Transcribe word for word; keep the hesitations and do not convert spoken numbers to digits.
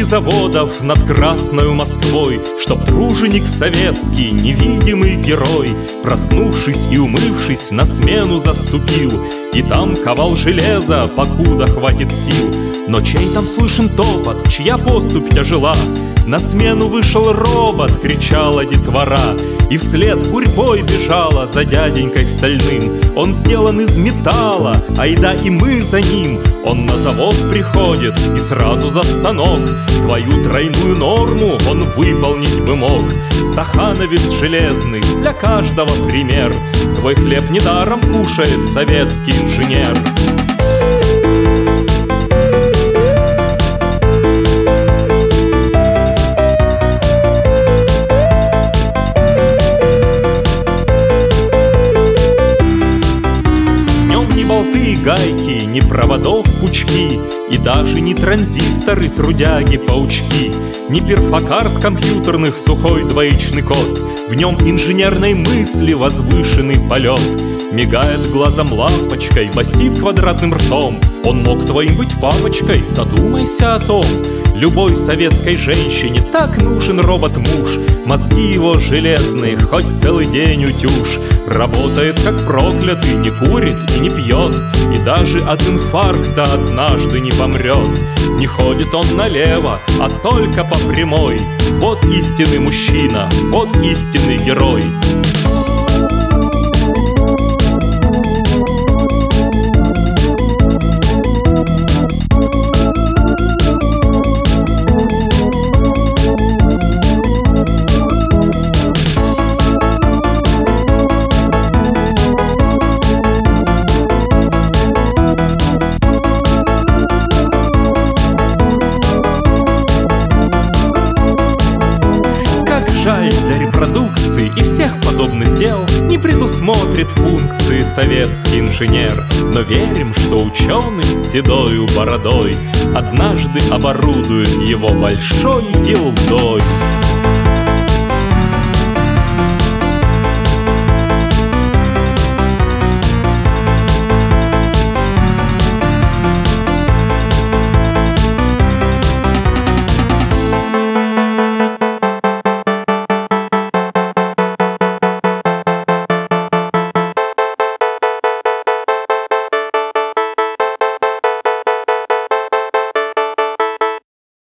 заводов над Красною Москвой, чтоб труженик советский, невидимый герой, проснувшись и умывшись, на смену заступил, и там ковал железо, покуда хватит сил. Но чей там слышен топот, чья поступь тяжела? На смену вышел робот, кричала детвора, и вслед гурьбой бежала за дяденькой стальным. Он сделан из металла, айда и мы за ним. Он на завод приходит и сразу за станок. Твою тройную норму он выполнить бы мог. Стахановец железный, для каждого пример. Свой хлеб недаром кушает советский инженер. Болты и гайки, ни проводов пучки, и даже не транзисторы, трудяги-паучки, ни перфокарт компьютерных, сухой двоичный код. В нем инженерной мысли возвышенный полет. Мигает глазом лампочкой, басит квадратным ртом. Он мог твоим быть папочкой, задумайся о том. Любой советской женщине так нужен робот-муж. Мозги его железные, хоть целый день утюж. Работает как проклятый, не курит и не пьет, и даже от инфаркта однажды не помрет. Не ходит он налево, а только по прямой. Вот истинный мужчина, вот истинный герой. Для репродукции и всех подобных дел не предусмотрит функции советский инженер. Но верим, что ученый с седою бородой однажды оборудует его большой дилдой.